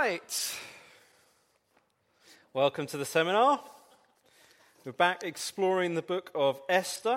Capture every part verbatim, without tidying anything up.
right. Welcome to the seminar. We're back exploring the book of Esther.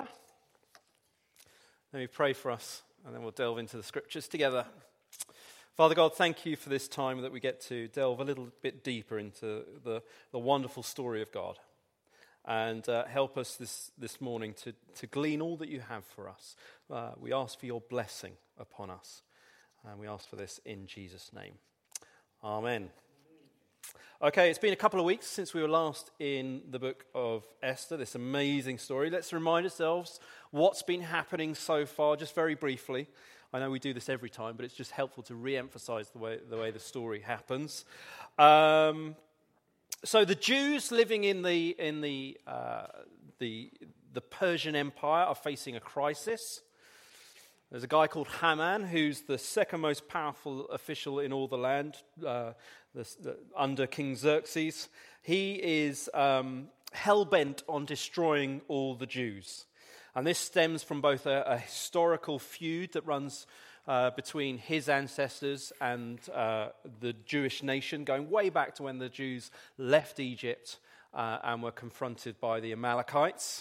Let me pray for us, and then we'll delve into the scriptures together. Father God, thank you for this time that we get to delve a little bit deeper into the, the wonderful story of God. And uh, help us this, this morning to, to glean all that you have for us. Uh, we ask for your blessing upon us. And we ask for this in Jesus' name. Amen. Okay, it's been a couple of weeks since we were last in the book of Esther, this amazing story. Let's remind ourselves what's been happening so far, just very briefly. I know we do this every time, but it's just helpful to re-emphasize the way the way the story happens. Um, so the Jews living in the in the uh, the the Persian Empire are facing a crisis. There's a guy called Haman, who's the second most powerful official in all the land, uh, the, the, under King Xerxes. He is um, hell-bent on destroying all the Jews. And this stems from both a, a historical feud that runs uh, between his ancestors and uh, the Jewish nation, going way back to when the Jews left Egypt uh, and were confronted by the Amalekites.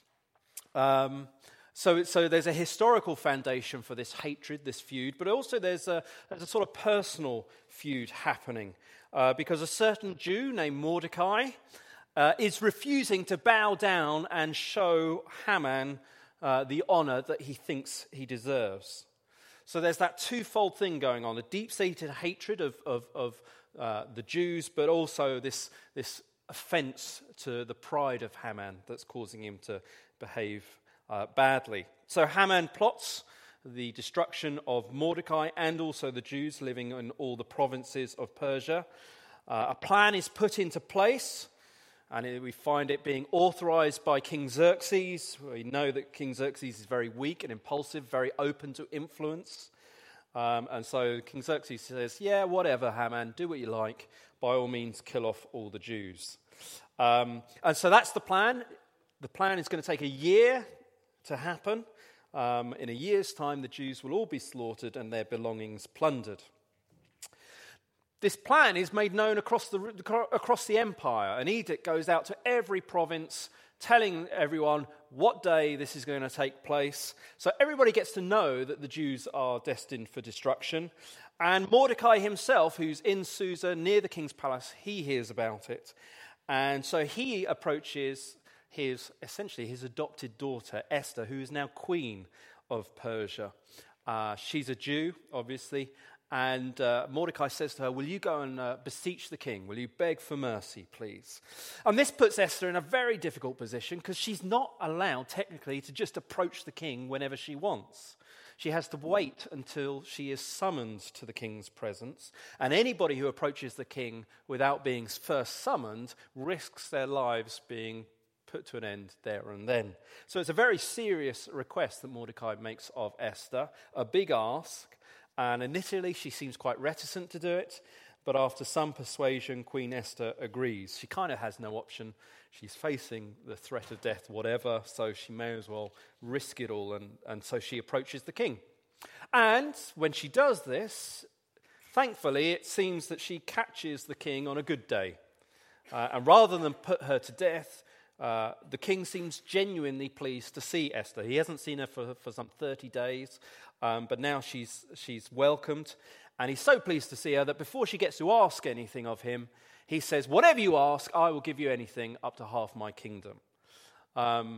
Um So, so there's a historical foundation for this hatred, this feud, but also there's a, there's a sort of personal feud happening uh, because a certain Jew named Mordecai uh, is refusing to bow down and show Haman uh, the honor that he thinks he deserves. So there's that twofold thing going on, a deep-seated hatred of, of, of uh, the Jews, but also this, this offense to the pride of Haman that's causing him to behave Uh, badly. So Haman plots the destruction of Mordecai and also the Jews living in all the provinces of Persia. Uh, a plan is put into place, and it, we find it being authorized by King Xerxes. We know that King Xerxes is very weak and impulsive, very open to influence. Um, and so King Xerxes says, yeah, whatever, Haman, do what you like. By all means, kill off all the Jews. Um, and so that's the plan. The plan is going to take a year to happen. Um, in a year's time, the Jews will all be slaughtered and their belongings plundered. This plan is made known across the across the empire. An edict goes out to every province, telling everyone what day this is going to take place. So everybody gets to know that the Jews are destined for destruction. And Mordecai himself, who's in Susa, near the king's palace, he hears about it. And so he approaches his, essentially his adopted daughter, Esther, who is now queen of Persia. Uh, she's a Jew, obviously, and uh, Mordecai says to her, will you go and uh, beseech the king? Will you beg for mercy, please? And this puts Esther in a very difficult position because she's not allowed, technically, to just approach the king whenever she wants. She has to wait until she is summoned to the king's presence, and anybody who approaches the king without being first summoned risks their lives being put to an end there and then. So it's a very serious request that Mordecai makes of Esther, a big ask, and initially she seems quite reticent to do it, but after some persuasion, Queen Esther agrees. She kind of has no option. She's facing the threat of death, whatever, so she may as well risk it all, and, and so she approaches the king. And when she does this, thankfully, it seems that she catches the king on a good day. Uh, and rather than put her to death, Uh, the king seems genuinely pleased to see Esther. He hasn't seen her for, for some thirty days, um, but now she's she's welcomed. And he's so pleased to see her that before she gets to ask anything of him, he says, whatever you ask, I will give you anything up to half my kingdom. Um,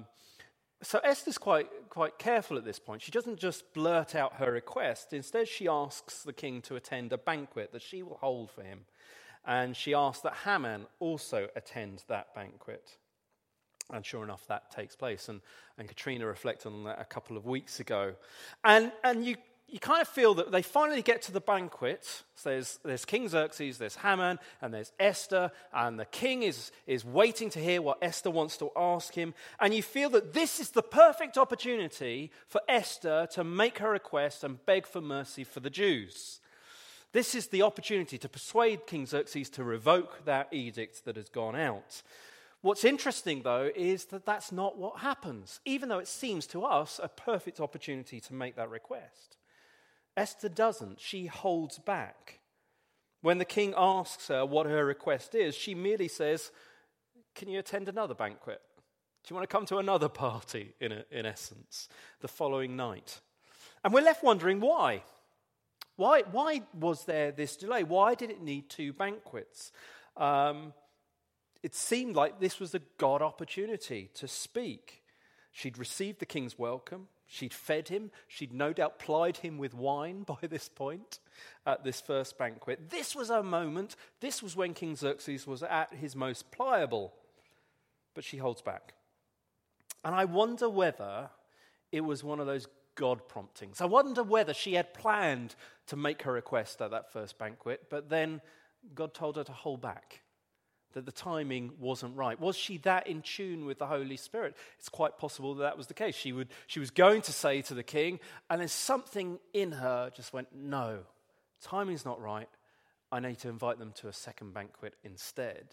so Esther's quite, quite careful at this point. She doesn't just blurt out her request. Instead, she asks the king to attend a banquet that she will hold for him. And she asks that Haman also attend that banquet. And sure enough, that takes place. And, and Katrina reflected on that a couple of weeks ago. And and you you kind of feel that they finally get to the banquet. So there's, there's King Xerxes, there's Haman, and there's Esther. And the king is, is waiting to hear what Esther wants to ask him. And you feel that this is the perfect opportunity for Esther to make her request and beg for mercy for the Jews. This is the opportunity to persuade King Xerxes to revoke that edict that has gone out. What's interesting, though, is that that's not what happens, even though it seems to us a perfect opportunity to make that request. Esther doesn't. She holds back. When the king asks her what her request is, she merely says, can you attend another banquet? Do you want to come to another party, in, a, in essence, the following night? And we're left wondering why. Why, why was there this delay? Why did it need two banquets? Um, it seemed like this was a God opportunity to speak. She'd received the king's welcome. She'd fed him. She'd no doubt plied him with wine by this point at this first banquet. This was a moment. This was when King Xerxes was at his most pliable. But she holds back. And I wonder whether it was one of those God promptings. I wonder whether she had planned to make her request at that first banquet, but then God told her to hold back, that the timing wasn't right. Was she that in tune with the Holy Spirit? It's quite possible that that was the case. She would, she was going to say to the king, and then something in her just went, no, timing's not right. I need to invite them to a second banquet instead.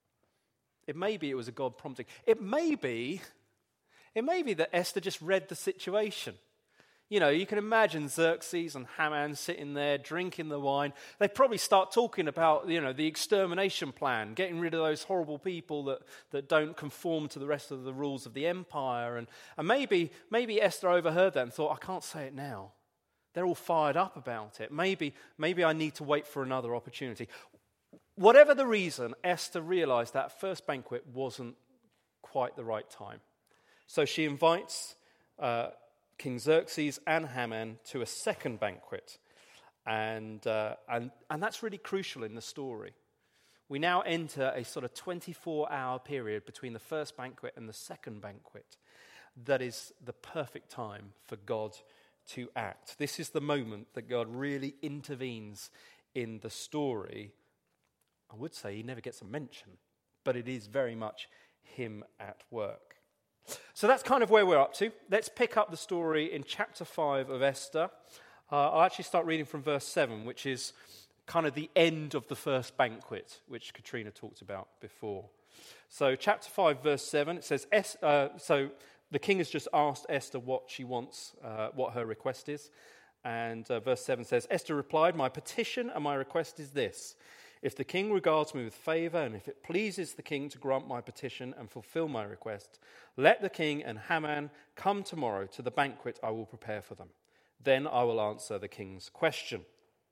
It may be it was a God prompting. It may be, it may be that Esther just read the situation. You know, you can imagine Xerxes and Haman sitting there drinking the wine. They probably start talking about, you know, the extermination plan, getting rid of those horrible people that, that don't conform to the rest of the rules of the empire. And, and maybe, maybe Esther overheard that and thought, I can't say it now. They're all fired up about it. Maybe, maybe I need to wait for another opportunity. Whatever the reason, Esther realized that first banquet wasn't quite the right time. So she invites Uh, King Xerxes and Haman to a second banquet. And, uh, and, and that's really crucial in the story. We now enter a sort of twenty-four hour period between the first banquet and the second banquet. That is the perfect time for God to act. This is the moment that God really intervenes in the story. I would say he never gets a mention, but it is very much him at work. So that's kind of where we're up to. Let's pick up the story in chapter five of Esther. Uh, I'll actually start reading from verse seven, which is kind of the end of the first banquet, which Katrina talked about before. So chapter five, verse seven, it says, uh, so the king has just asked Esther what she wants, uh, what her request is. And uh, verse seven says, Esther replied, my petition and my request is this. If the king regards me with favor, and if it pleases the king to grant my petition and fulfill my request, let the king and Haman come tomorrow to the banquet I will prepare for them. Then I will answer the king's question.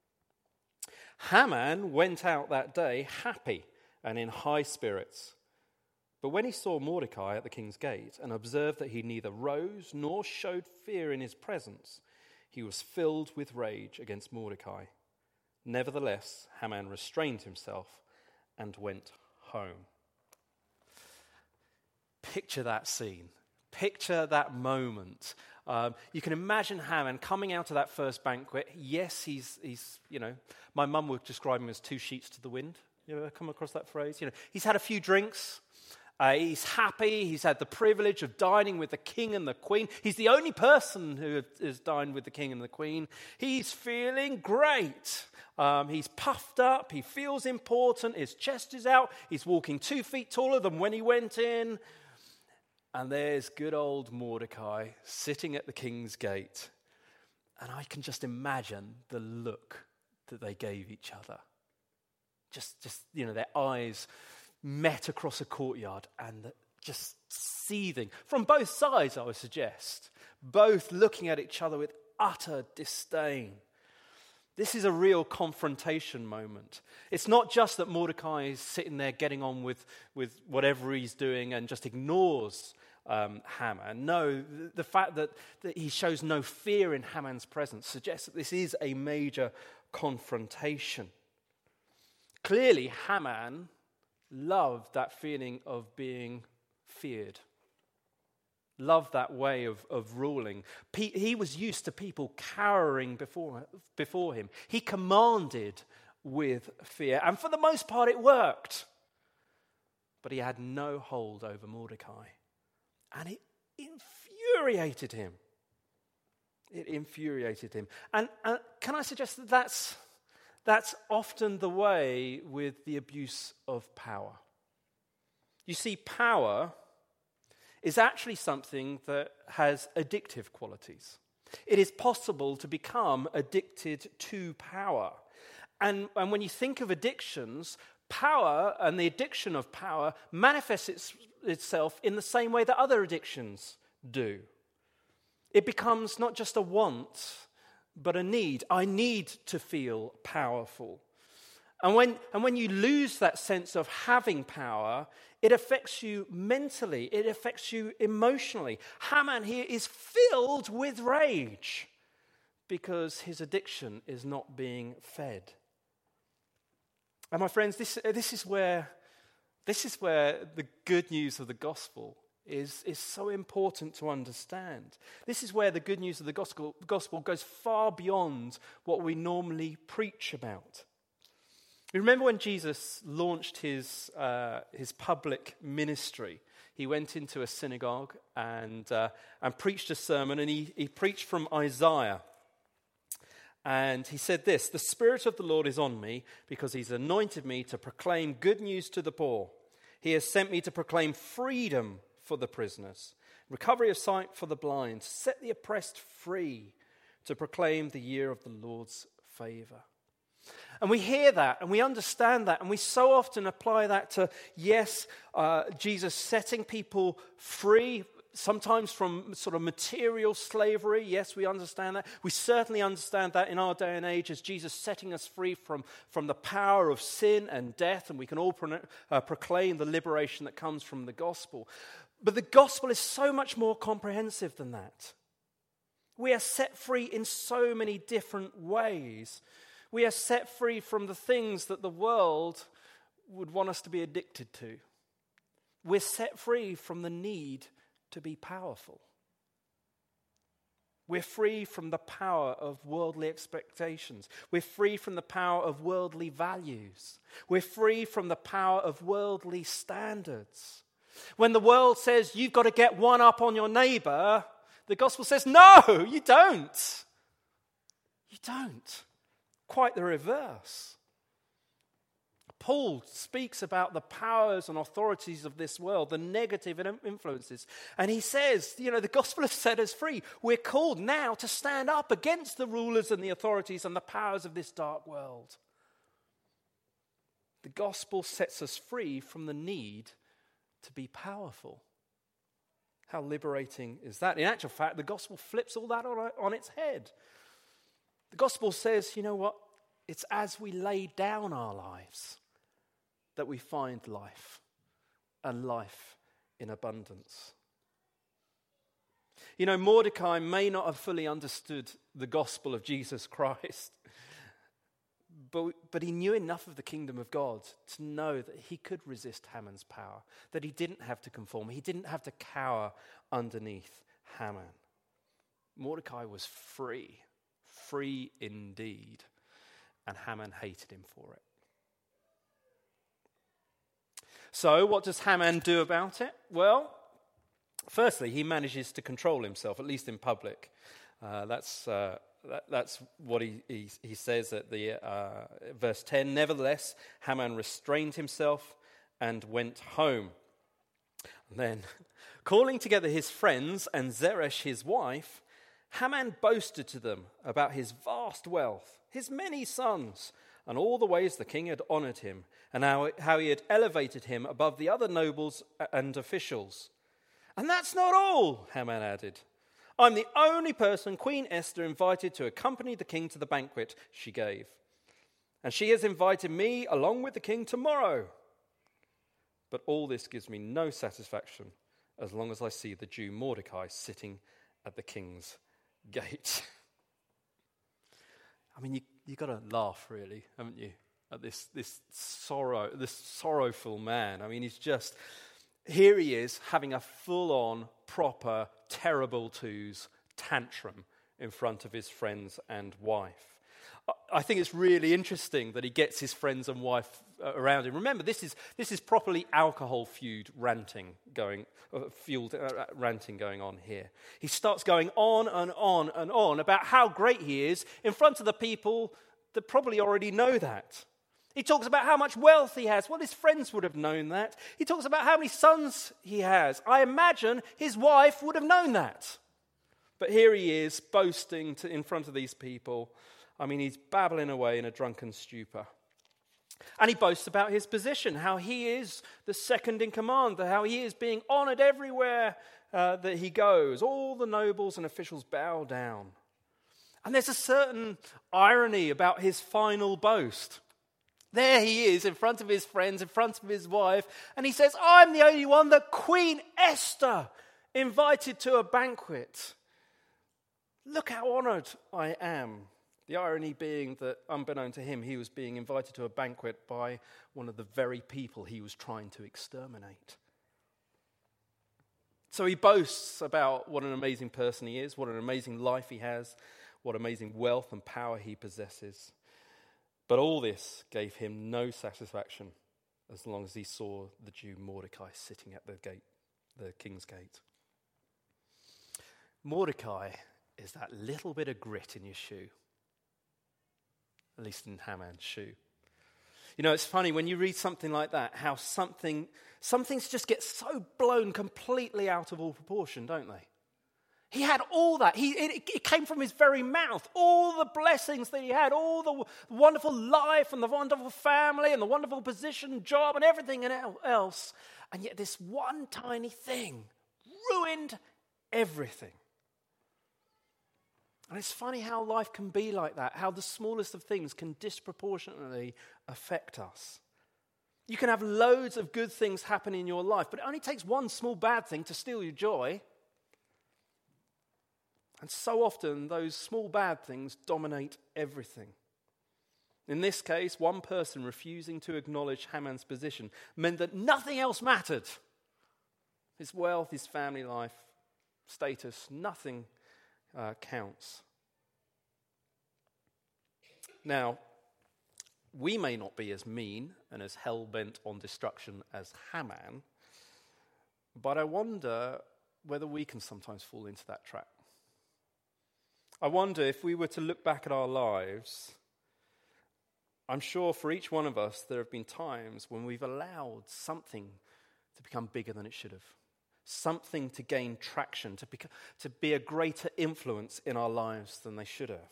Haman went out that day happy and in high spirits. But when he saw Mordecai at the king's gate and observed that he neither rose nor showed fear in his presence, he was filled with rage against Mordecai. Nevertheless, Haman restrained himself and went home. Picture that scene. Picture that moment. Um, you can imagine Haman coming out of that first banquet. Yes, he's, he's you know, my mum would describe him as two sheets to the wind. You ever come across that phrase? You know, he's had a few drinks. Uh, he's happy. He's had the privilege of dining with the king and the queen. He's the only person who has dined with the king and the queen. He's feeling great. Um, he's puffed up. He feels important. His chest is out. He's walking two feet taller than when he went in. And there's good old Mordecai sitting at the king's gate. And I can just imagine the look that they gave each other. Just, just you know, their eyes met across a courtyard and just seething from both sides, I would suggest, both looking at each other with utter disdain. This is a real confrontation moment. It's not just that Mordecai is sitting there getting on with, with whatever he's doing and just ignores um, Haman. No, the, the fact that, that he shows no fear in Haman's presence suggests that this is a major confrontation. Clearly, Haman loved that feeling of being feared. Loved that way of, of ruling. He was used to people cowering before, before him. He commanded with fear. And for the most part, it worked. But he had no hold over Mordecai. And it infuriated him. It infuriated him. And, and can I suggest that that's, that's often the way with the abuse of power? You see, power is actually something that has addictive qualities. It is possible to become addicted to power. And, and when you think of addictions, power and the addiction of power manifests its, itself in the same way that other addictions do. It becomes not just a want, but a need. I need to feel powerful. And when, and when you lose that sense of having power, it affects you mentally, it affects you emotionally. Haman here is filled with rage because his addiction is not being fed. And my friends, this, this is where this is where the good news of the gospel is, is so important to understand. This is where the good news of the gospel, gospel goes far beyond what we normally preach about. You remember when Jesus launched his, uh, his public ministry? He went into a synagogue and, uh, and preached a sermon, and he, he preached from Isaiah. And he said this, "The Spirit of the Lord is on me because he's anointed me to proclaim good news to the poor. He has sent me to proclaim freedom for the prisoners, recovery of sight for the blind, to set the oppressed free, to proclaim the year of the Lord's favor." And we hear that and we understand that, and we so often apply that to, yes, uh, Jesus setting people free, sometimes from sort of material slavery. Yes, we understand that. We certainly understand that in our day and age as Jesus setting us free from, from the power of sin and death, and we can all pro- uh, proclaim the liberation that comes from the gospel. But the gospel is so much more comprehensive than that. We are set free in so many different ways. We are set free from the things that the world would want us to be addicted to. We're set free from the need to be powerful. We're free from the power of worldly expectations. We're free from the power of worldly values. We're free from the power of worldly standards. When the world says you've got to get one up on your neighbor, the gospel says, no, you don't. You don't. Quite the reverse. Paul speaks about the powers and authorities of this world, the negative influences. And he says, you know, the gospel has set us free. We're called now to stand up against the rulers and the authorities and the powers of this dark world. The gospel sets us free from the need to be powerful. How liberating is that? In actual fact, the gospel flips all that on, on its head. The gospel says, you know what? It's as we lay down our lives that we find life, and life in abundance. You know, Mordecai may not have fully understood the gospel of Jesus Christ, but, but he knew enough of the kingdom of God to know that he could resist Haman's power, that he didn't have to conform, he didn't have to cower underneath Haman. Mordecai was free, free indeed, and Haman hated him for it. So, what does Haman do about it? Well, firstly, he manages to control himself, at least in public. Uh, that's uh, that, that's what he, he he says at the uh, verse ten. Nevertheless, Haman restrained himself and went home. And then, calling together his friends and Zeresh his wife, Haman boasted to them about his vast wealth, his many sons, and all the ways the king had honored him, and how, how he had elevated him above the other nobles and officials. And that's not all, Haman added. I'm the only person Queen Esther invited to accompany the king to the banquet she gave. And she has invited me along with the king tomorrow. But all this gives me no satisfaction as long as I see the Jew Mordecai sitting at the king's gate. I mean, you, you've got to laugh, really, haven't you, at this, this sorrow, this sorrowful man. I mean, he's just, here he is having a full-on, proper, terrible twos tantrum in front of his friends and wife. I think it's really interesting that he gets his friends and wife around him. Remember, this is this is properly alcohol-fueled ranting going, uh, fueled uh, ranting going on here. He starts going on and on and on about how great he is in front of the people that probably already know that. He talks about how much wealth he has. Well, his friends would have known that. He talks about how many sons he has. I imagine his wife would have known that. But here he is boasting to, in front of these people I mean, he's babbling away in a drunken stupor. And he boasts about his position, how he is the second in command, how he is being honored everywhere uh, that he goes. All the nobles and officials bow down. And there's a certain irony about his final boast. There he is in front of his friends, in front of his wife, and he says, I'm the only one that Queen Esther invited to a banquet. Look how honored I am. The irony being that, unbeknown to him, he was being invited to a banquet by one of the very people he was trying to exterminate. So he boasts about what an amazing person he is, what an amazing life he has, what amazing wealth and power he possesses. But all this gave him no satisfaction as long as he saw the Jew Mordecai sitting at the gate, the king's gate. Mordecai is that little bit of grit in your shoe. At least in Haman's shoe. You know, it's funny when you read something like that, how something, some things just get so blown completely out of all proportion, don't they? He had all that. He, it, it came from his very mouth. All the blessings that he had, all the wonderful life and the wonderful family and the wonderful position, job and everything else. And yet this one tiny thing ruined everything. And it's funny how life can be like that, how the smallest of things can disproportionately affect us. You can have loads of good things happen in your life, but it only takes one small bad thing to steal your joy. And so often, those small bad things dominate everything. In this case, one person refusing to acknowledge Haman's position meant that nothing else mattered. His wealth, his family life, status, nothing Uh, counts. Now, we may not be as mean and as hell-bent on destruction as Haman, but I wonder whether we can sometimes fall into that trap. I wonder if we were to look back at our lives, I'm sure for each one of us there have been times when we've allowed something to become bigger than it should have. Something to gain traction, to, beca- to be a greater influence in our lives than they should have.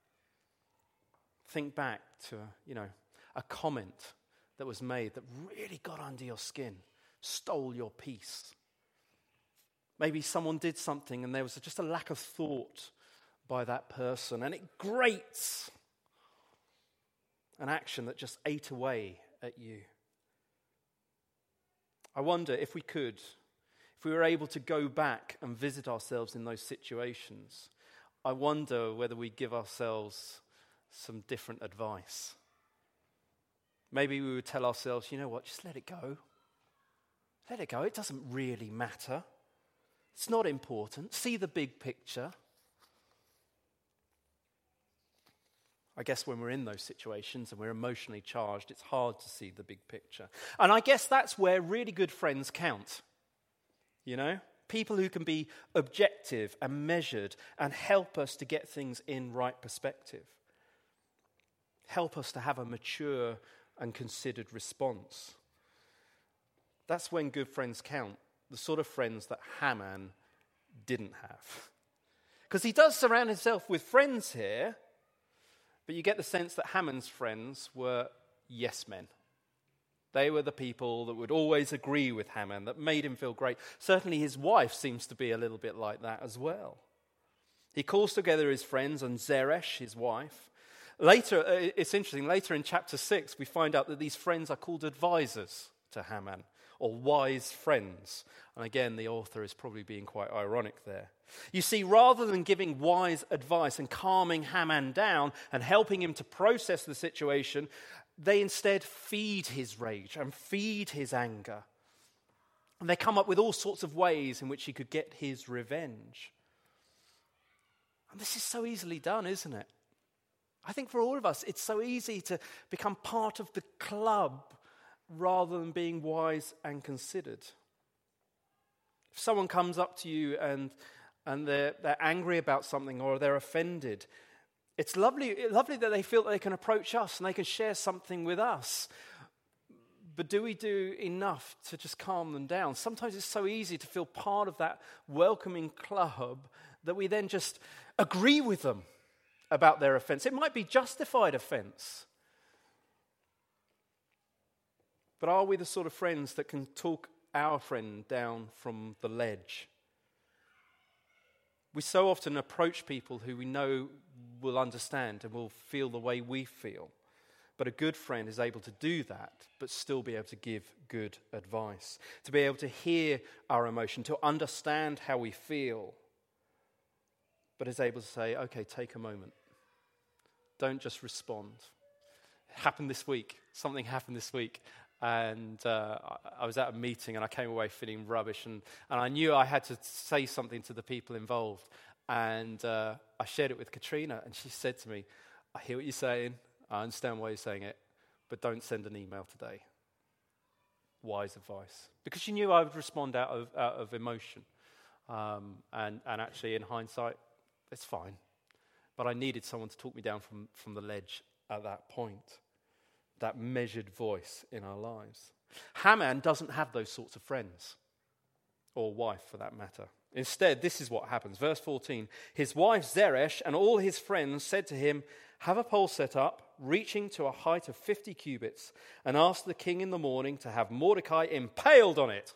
Think back to, you know, a comment that was made that really got under your skin, stole your peace. Maybe someone did something and there was just a lack of thought by that person, and it grates. An action that just ate away at you. I wonder if we could, if we were able to go back and visit ourselves in those situations, I wonder whether we give ourselves some different advice. Maybe we would tell ourselves, you know what, just let it go. Let it go. It doesn't really matter. It's not important. See the big picture. I guess when we're in those situations and we're emotionally charged, it's hard to see the big picture. And I guess that's where really good friends count. You know, people who can be objective and measured and help us to get things in right perspective. Help us to have a mature and considered response. That's when good friends count. The sort of friends that Haman didn't have. Because he does surround himself with friends here, but you get the sense that Haman's friends were yes men. They were the people that would always agree with Haman, that made him feel great. Certainly his wife seems to be a little bit like that as well. He calls together his friends and Zeresh, his wife. Later, it's interesting, later in chapter six, we find out that these friends are called advisors to Haman, or wise friends. And again, the author is probably being quite ironic there. You see, rather than giving wise advice and calming Haman down and helping him to process the situation, they instead feed his rage and feed his anger. And they come up with all sorts of ways in which he could get his revenge. And this is so easily done, isn't it? I think for all of us, it's so easy to become part of the club rather than being wise and considered. If someone comes up to you and, and they're, they're angry about something or they're offended, it's lovely, lovely that they feel that they can approach us and they can share something with us. But do we do enough to just calm them down? Sometimes it's so easy to feel part of that welcoming club that we then just agree with them about their offense. It might be justified offense. But are we the sort of friends that can talk our friend down from the ledge? We so often approach people who we know will understand and will feel the way we feel. But a good friend is able to do that, but still be able to give good advice, to be able to hear our emotion, to understand how we feel, but is able to say, okay, take a moment. Don't just respond. It happened this week. Something happened this week. And uh, I was at a meeting and I came away feeling rubbish. And, and I knew I had to say something to the people involved. And uh, I shared it with Katrina. And she said to me, I hear what you're saying. I understand why you're saying it. But don't send an email today. Wise advice. Because she knew I would respond out of, out of emotion. Um, and, and actually, in hindsight, it's fine. But I needed someone to talk me down from, from the ledge at that point. That measured voice in our lives. Haman doesn't have those sorts of friends, or wife for that matter. Instead, this is what happens. Verse fourteen, his wife Zeresh and all his friends said to him, have a pole set up, reaching to a height of fifty cubits, and ask the king in the morning to have Mordecai impaled on it.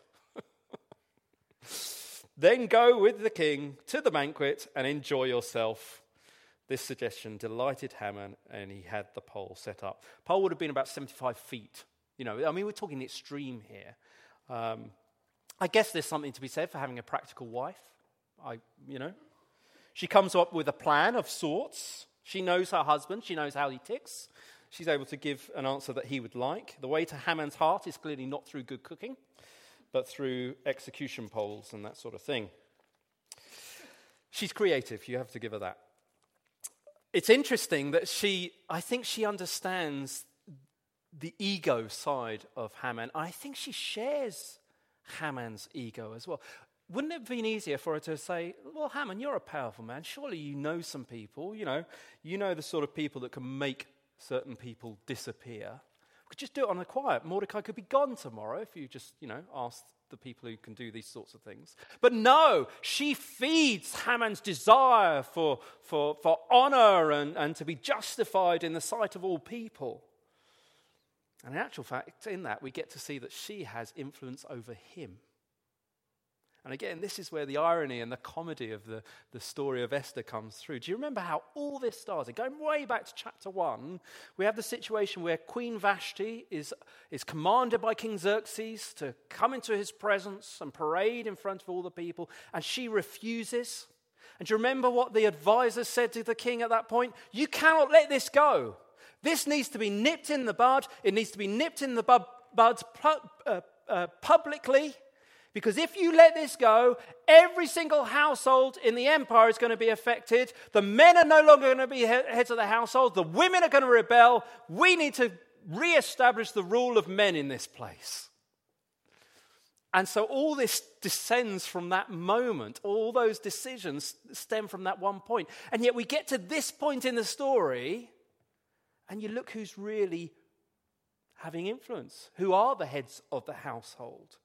Then go with the king to the banquet and enjoy yourself. This suggestion delighted Haman, and he had the pole set up. Pole would have been about seventy-five feet. You know, I mean, we're talking extreme here. Um, I guess there's something to be said for having a practical wife. I, you know, she comes up with a plan of sorts. She knows her husband. She knows how he ticks. She's able to give an answer that he would like. The way to Haman's heart is clearly not through good cooking, but through execution poles and that sort of thing. She's creative. You have to give her that. It's interesting that she, I think she understands the ego side of Haman. I think she shares Haman's ego as well. Wouldn't it have been easier for her to say, well, Haman, you're a powerful man. Surely you know some people. You know, you know the sort of people that can make certain people disappear. We could just do it on the quiet. Mordecai could be gone tomorrow if you just, you know, asked the people who can do these sorts of things. But no, she feeds Haman's desire for, for, for honor and, and to be justified in the sight of all people. And in actual fact, in that, we get to see that she has influence over him. And again, this is where the irony and the comedy of the, the story of Esther comes through. Do you remember how all this started? Going way back to chapter one, we have the situation where Queen Vashti is, is commanded by King Xerxes to come into his presence and parade in front of all the people, and she refuses. And do you remember what the advisors said to the king at that point? You cannot let this go. This needs to be nipped in the bud. It needs to be nipped in the bud, bud pu- uh, uh, publicly. Because if you let this go, every single household in the empire is going to be affected. The men are no longer going to be heads of the household. The women are going to rebel. We need to reestablish the rule of men in this place. And so all this descends from that moment. All those decisions stem from that one point. And yet we get to this point in the story, and you look who's really having influence. Who are the heads of the household?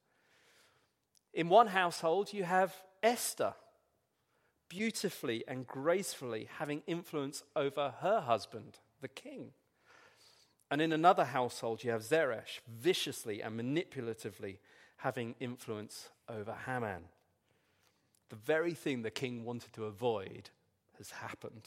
In one household, you have Esther, beautifully and gracefully having influence over her husband, the king. And in another household, you have Zeresh, viciously and manipulatively having influence over Haman. The very thing the king wanted to avoid has happened.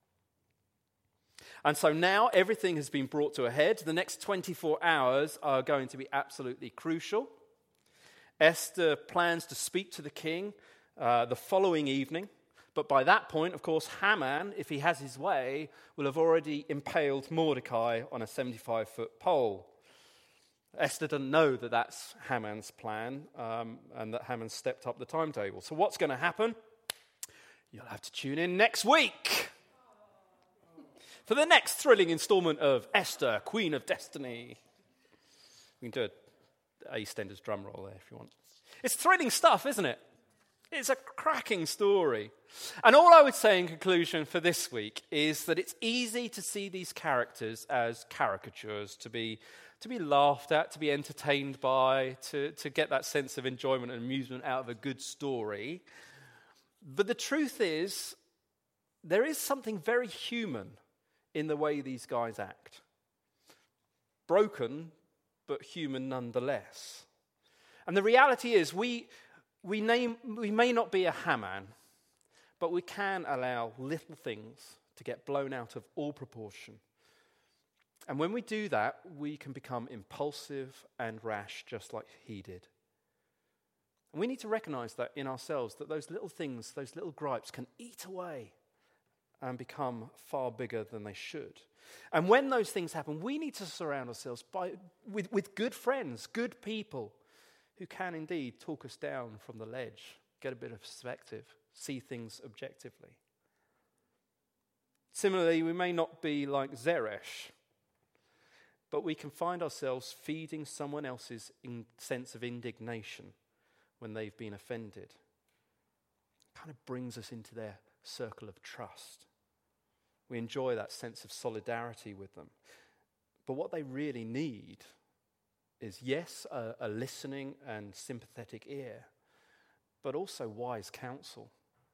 And so now everything has been brought to a head. The next twenty-four hours are going to be absolutely crucial. Esther plans to speak to the king uh, the following evening. But by that point, of course, Haman, if he has his way, will have already impaled Mordecai on a seventy-five-foot pole. Esther doesn't know that that's Haman's plan um, and that Haman stepped up the timetable. So what's going to happen? You'll have to tune in next week for the next thrilling installment of Esther, Queen of Destiny. We can do a EastEnders drum roll there if you want. It's thrilling stuff, isn't it? It's a cracking story. And all I would say in conclusion for this week is that it's easy to see these characters as caricatures, to be to be laughed at, to be entertained by, to, to get that sense of enjoyment and amusement out of a good story. But the truth is, there is something very human in the way these guys act. Broken, but human nonetheless. And the reality is, we we name we may not be a Haman, but we can allow little things to get blown out of all proportion. And when we do that, we can become impulsive and rash, just like he did. And we need to recognize that in ourselves, that those little things, those little gripes can eat away and become far bigger than they should. And when those things happen, we need to surround ourselves by, with, with good friends, good people who can indeed talk us down from the ledge, get a bit of perspective, see things objectively. Similarly, we may not be like Zeresh, but we can find ourselves feeding someone else's in sense of indignation when they've been offended. It kind of brings us into their circle of trust. We enjoy that sense of solidarity with them. But what they really need is, yes, a, a listening and sympathetic ear, but also wise counsel.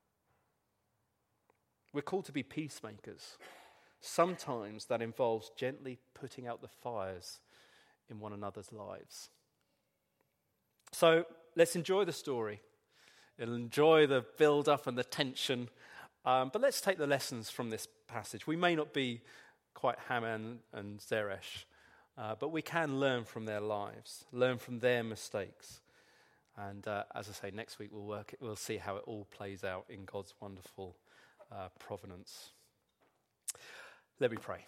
We're called to be peacemakers. Sometimes that involves gently putting out the fires in one another's lives. So let's enjoy the story. Enjoy the build-up and the tension. Um, but let's take the lessons from this passage. We may not be quite Haman and Zeresh, uh, but we can learn from their lives, learn from their mistakes. And uh, as I say, next week we'll work. We'll see how it all plays out in God's wonderful uh, providence. Let me pray.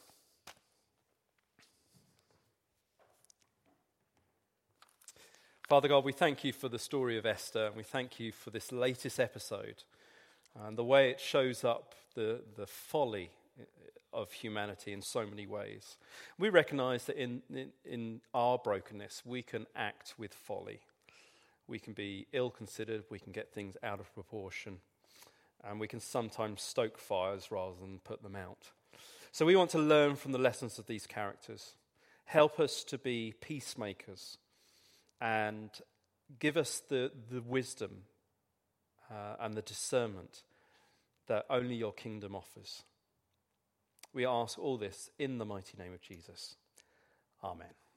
Father God, we thank you for the story of Esther, and we thank you for this latest episode and the way it shows up the, the folly of humanity in so many ways. We recognize that in, in, in our brokenness, we can act with folly. We can be ill-considered, we can get things out of proportion, and we can sometimes stoke fires rather than put them out. So we want to learn from the lessons of these characters. Help us to be peacemakers and give us the, the wisdom uh, and the discernment that only your kingdom offers. We ask all this in the mighty name of Jesus. Amen.